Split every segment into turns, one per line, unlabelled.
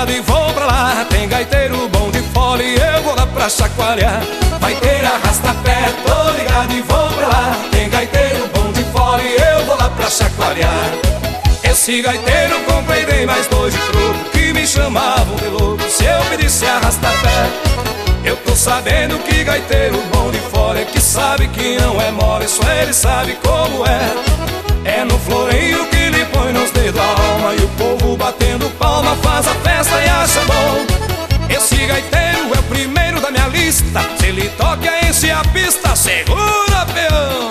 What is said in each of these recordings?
ligado e vou pra lá. Tem gaiteiro bom de fora e eu vou lá pra chacoalhar. Vai ter arrasta-pé, tô ligado e vou pra lá. Tem gaiteiro bom de fora e eu vou lá pra chacoalhar. Esse gaiteiro comprei, dei mais dois de troco, que me chamavam de louco se eu pedisse arrasta-pé. Eu tô sabendo que gaiteiro bom de fora é que sabe que não é mole, só ele sabe como é. É no floreio que lhe põe nos dedos a alma, e o povo batendo palma faz a festa e acha bom. Esse gaiteiro é o primeiro da minha lista, se ele toca enche a pista, segura peão.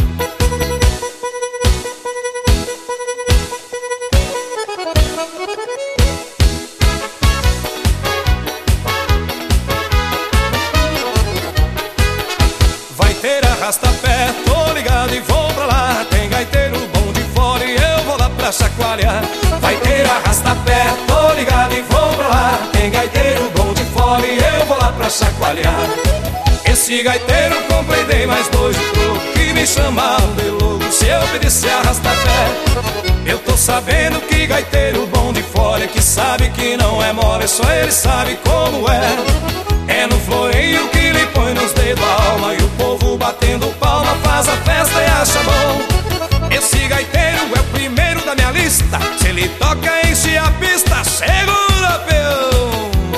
Vai ter arrasta-pé, tô ligado e vou pra lá. Tem gaiteiro bom de fora e eu vou lá pra chacoalhar. Vai ter arrasta-pé, tô ligado e vou pra lá. Tem gaiteiro bom de fora e eu vou lá pra chacoalhar. Esse gaiteiro comprei, dei mais dois de troco, que me chamavam de louco se eu pedisse arrasta-pé. Eu tô sabendo que gaiteiro bom de fora é que sabe que não é mole, só ele sabe como é. É no floreio que lhe põe nos dedos a alma, e o povo batendo palma faz a festa e acha bom. Esse gaiteiro é o primeiro da minha lista, se ele toca enche a pista, segura peão.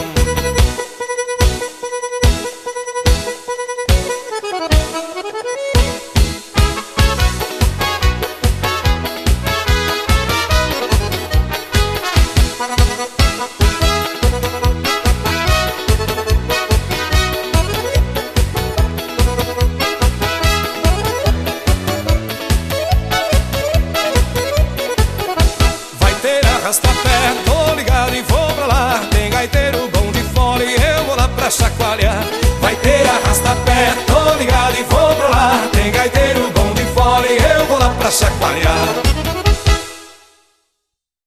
Arrasta-pé, tô ligado e vou pra lá. Tem gaiteiro bom de fora e eu vou lá pra chacoalhar. Vai ter arrasta-pé,